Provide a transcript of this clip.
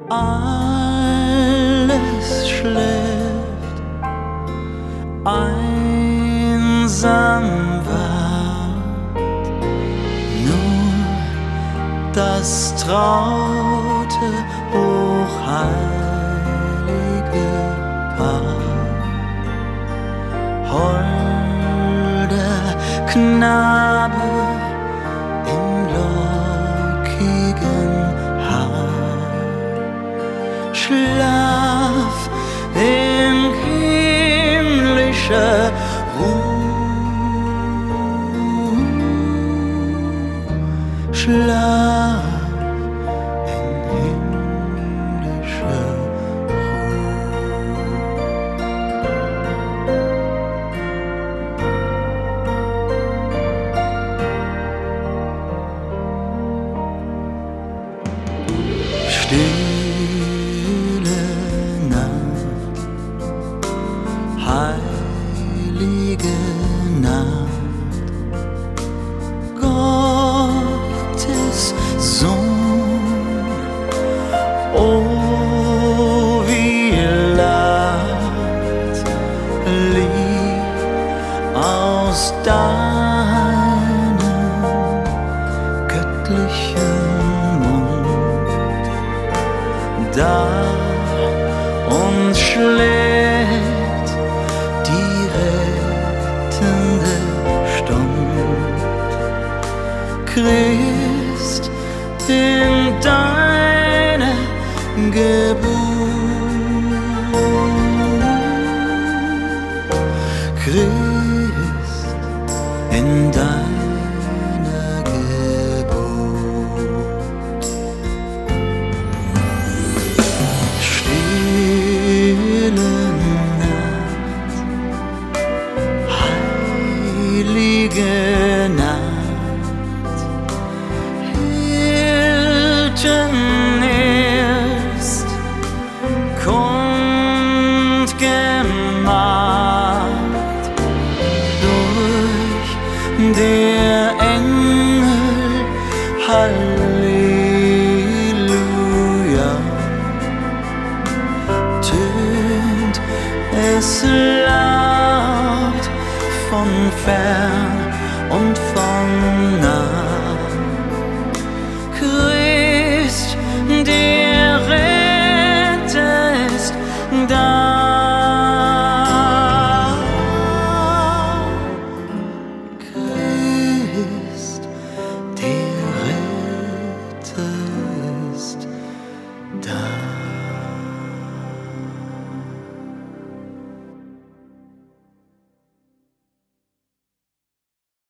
Alles schläft, einsam ward nur das traute, hochheilige Paar. Holder Knabe im lockigen Haar, Schlaf in himmlischer Ruhe, Schlaf in himmlischer Stille Nacht, heilige Nacht, Gottes Sohn, oh wie lacht Lied aus deinem göttlichen da uns schlägt die rettende Stund. Christ in deiner Geburt, Christ in deiner Geburt. Stille Nacht, heilige Nacht, Hirten erst kundgemacht durch der Engel, Halleluja, tönt es laut von fern und von nah.